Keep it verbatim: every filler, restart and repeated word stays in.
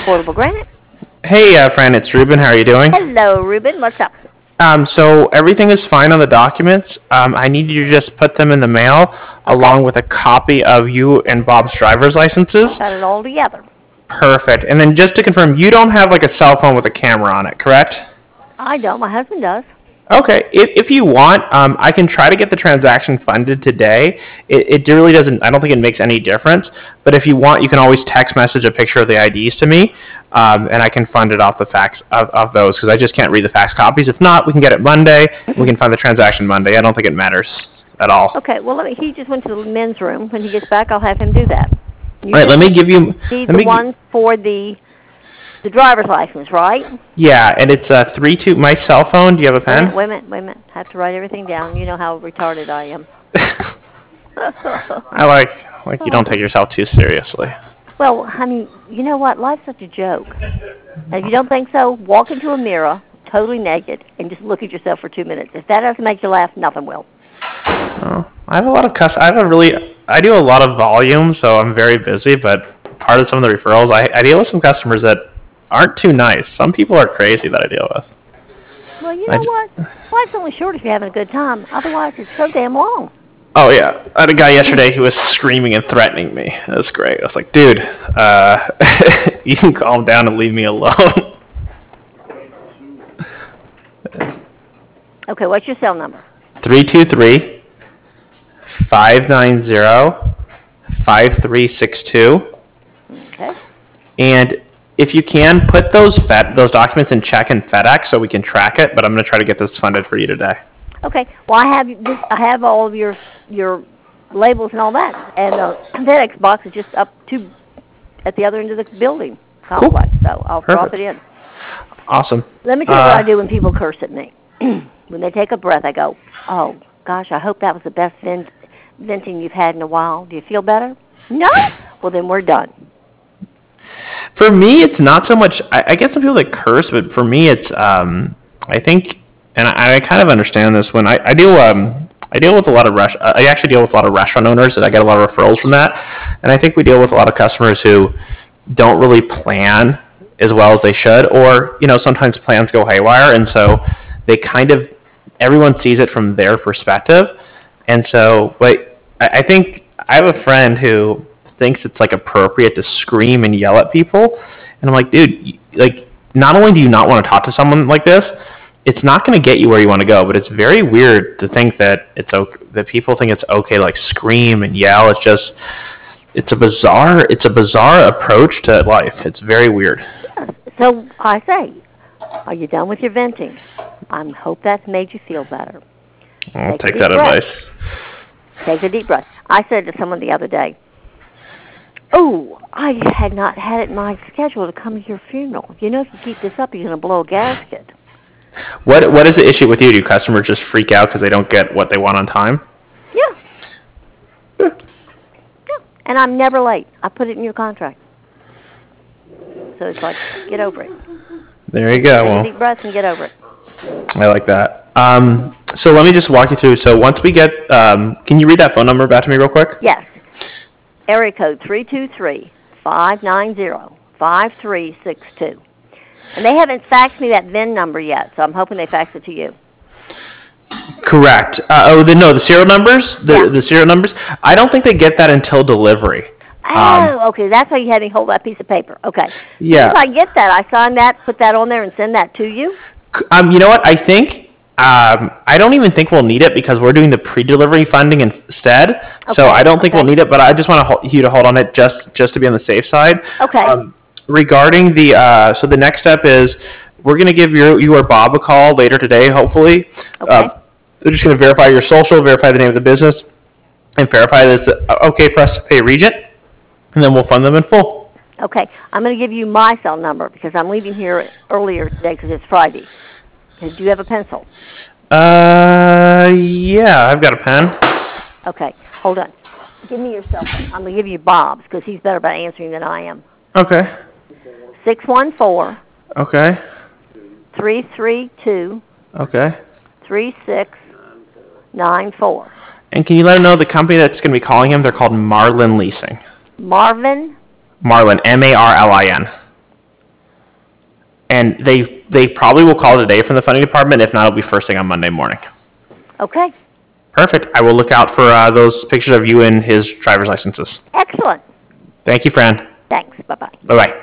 Affordable Granite. Hey, uh, friend, it's Ruben. How are you doing? Hello, Ruben. What's up? Um, so everything is fine on the documents. Um, I need you to just put them in the mail along with a copy of you and Bob's driver's licenses. Got it all together. Perfect. And then just to confirm, you don't have like a cell phone with a camera on it, correct? I don't. My husband does. Okay. If, if you want, um, I can try to get the transaction funded today. It, it really doesn't, I don't think it makes any difference. But if you want, you can always text message a picture of the I Ds to me, um, and I can fund it off the fax of, of those because I just can't read the fax copies. If not, we can get it Monday. We can fund the transaction Monday. I don't think it matters at all. Okay. Well, let me, he just went to the men's room. When he gets back, I'll have him do that. You all right. Let me give you. Need let the me, one for the the driver's license, right? Yeah, and it's a three two. My cell phone. Do you have a pen? Wait a minute. Wait a minute. I have to write everything down. You know how retarded I am. I like like you don't take yourself too seriously. Well, honey, you know what? Life's such a joke. And if you don't think so, walk into a mirror, totally naked, and just look at yourself for two minutes. If that doesn't make you laugh, nothing will. Oh, I have a lot of cuss. I have a really. I do a lot of volume, so I'm very busy. But part of some of the referrals, I, I deal with some customers that aren't too nice. Some people are crazy that I deal with. Well, you know j- what? Life's only short if you're having a good time. Otherwise, it's so damn long. Oh yeah, I had a guy yesterday who was screaming and threatening me. It was great. I was like, dude, uh, you can calm down and leave me alone. Okay, what's your cell number? Three two three five nine zero five three six two. Okay. And if you can, put those Fed, those documents in check and FedEx so we can track it. But I'm going to try to get this funded for you today. Okay. Well, I have this. I have all of your your labels and all that, and the FedEx box is just up to at the other end of the building complex. Cool. So I'll Perfect. drop it in. Awesome. Let me tell you Uh, what I do when people curse at me. When they take a breath, I go, "Oh gosh, I hope that was the best vent- venting you've had in a while. Do you feel better? No? Well, then we're done." For me, it's not so much. I, I get some people that curse, but for me, it's. Um, I think, and I, I kind of understand this when I, I deal. Um, I deal with a lot of res- I actually deal with a lot of restaurant owners, and I get a lot of referrals from that. And I think we deal with a lot of customers who don't really plan as well as they should, or you know, sometimes plans go haywire, and so they kind of everyone sees it from their perspective. And so, but I, I think I have a friend who thinks it's like appropriate to scream and yell at people, and I'm like, dude, like, not only do you not want to talk to someone like this, it's not going to get you where you want to go. But it's very weird to think that it's okay, that people think it's okay to like scream and yell. It's just, it's a bizarre, it's a bizarre approach to life. It's very weird. Yes. So I say, are you done with your venting? I hope that's made you feel better. I'll Take take a that deep breath. advice. Take a deep breath. I said to someone the other day, "Oh, I had not had it in my schedule to come to your funeral. You know, if you keep this up, you're going to blow a gasket." What What is the issue with you? Do customers just freak out because they don't get what they want on time? Yeah. Yeah. And I'm never late. I put it in your contract. So it's like, get over it. There you go. Take Well, a deep breath and get over it. I like that. Um, so let me just walk you through. So once we get, um, can you read that phone number back to me real quick? Yes. Area code three two three, five nine zero, five three six two. And they haven't faxed me that V I N number yet, so I'm hoping they fax it to you. Correct. Uh, oh, the, no, the serial numbers? The, Yeah. the serial numbers? I don't think they get that until delivery. Oh, Um, okay. That's why you had me hold that piece of paper. Okay. Yeah. If I get that, I sign that, put that on there, and send that to you. Um, you know what? I think um, I don't even think we'll need it because we're doing the pre-delivery funding instead. So Okay, I don't think okay. we'll need it, but I just want to hold, you to hold on it just just to be on the safe side. Okay. Um, regarding the uh, so the next step is we're going to give you you or Bob a call later today, hopefully. Okay. Uh, they're just going to verify your social, verify the name of the business, and verify that it's uh, okay for us to pay Regent, and then we'll fund them in full. Okay. I'm going to give you my cell number because I'm leaving here earlier today because it's Friday. Do you have a pencil? Uh, yeah, I've got a pen. Okay. Hold on. Give me your cell phone. I'm going to give you Bob's because he's better about answering than I am. Okay. six one four, Okay. three three two, Okay. three six nine four. And can you let him know the company that's going to be calling him? They're called Marlin Leasing. Marvin? Marlin, M A R L I N. and they they probably will call it a day from the funding department. If not, it'll be first thing on Monday morning. Okay. Perfect. I will look out for uh, those pictures of you and his driver's licenses. Excellent. Thank you, Fran. Thanks. Bye-bye. Bye-bye.